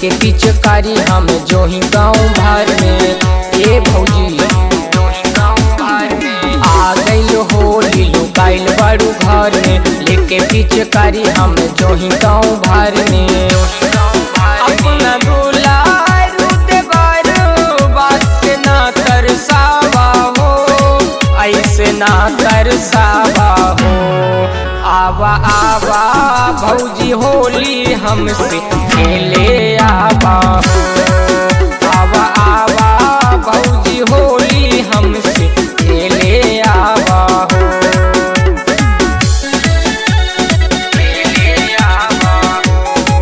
लेके पिचकारी हम जो ही गाँव भर में। ए भौजी जो ही गाँव भर में आ गइल होली लुकाइल बड़ू घर में। लेके पिचकारी हम जो ही गाँव भर में। अपना दुलारू देवर बात ना तरसावा हो, ऐसे ना तरसावा हो। आवा आवा भौजी होली हमसे खेले आवा हो। आवा आवा भौजी होली हमसे खेले आवा हो। खेले आवा हो।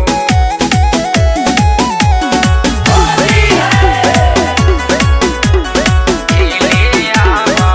खेले आवा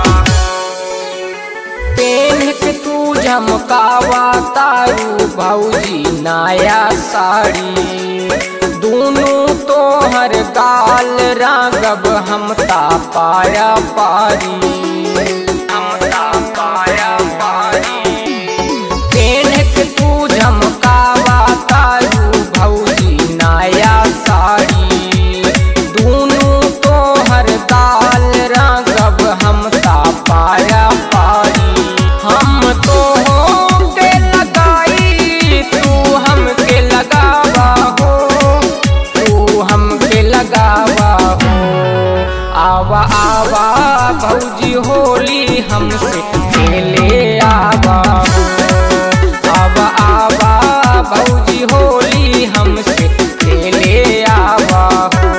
पेन के तू झमकावा तारू भौजी नया साड़ी। दोनों तोहर गाल रागब हम ता पाया पारी। हम ता पाया पारी पेन के तू झमकावा तारू भौजी नया साड़ी। दोनों तोहर गाल रागब हम ता पाया पारी। हम तो के लगाई तू हमके लगावा हो, तू हमके लगावा हो। आवा आवा भौजी होली हमसे खेले आवा हो। आवा आवा भौजी होली हमसे खेले आवा हो।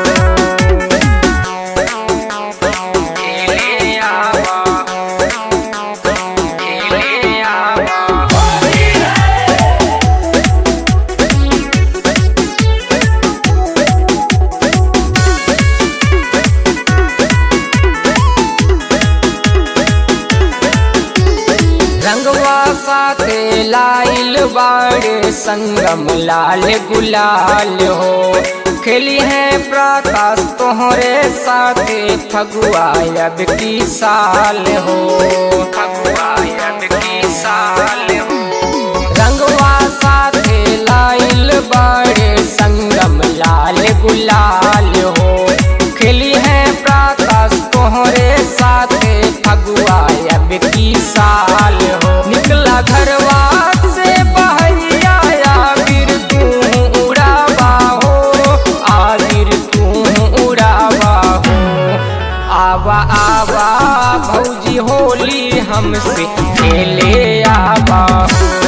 खेले आवा हो। खेले आवा हो। रंगवा साथे लाइल बाड़े संगम लाल गुलाल हो। खेली है प्रकाश तोहरे साथे फगुआ अब की साल हो। फगुआ अब की साल हो। रंगवा साथे लाइल बाड़े संगम लाल गुलाल हो। खेली है प्रकाश तोहरे साथे फगुआ अब की साल हो। निकला घरवा से बहरिया आबिर तू उड़ावा हो। आबिर तू उड़ावा हो। आवा आवा भौजी होली हमसे खेले आवा हो।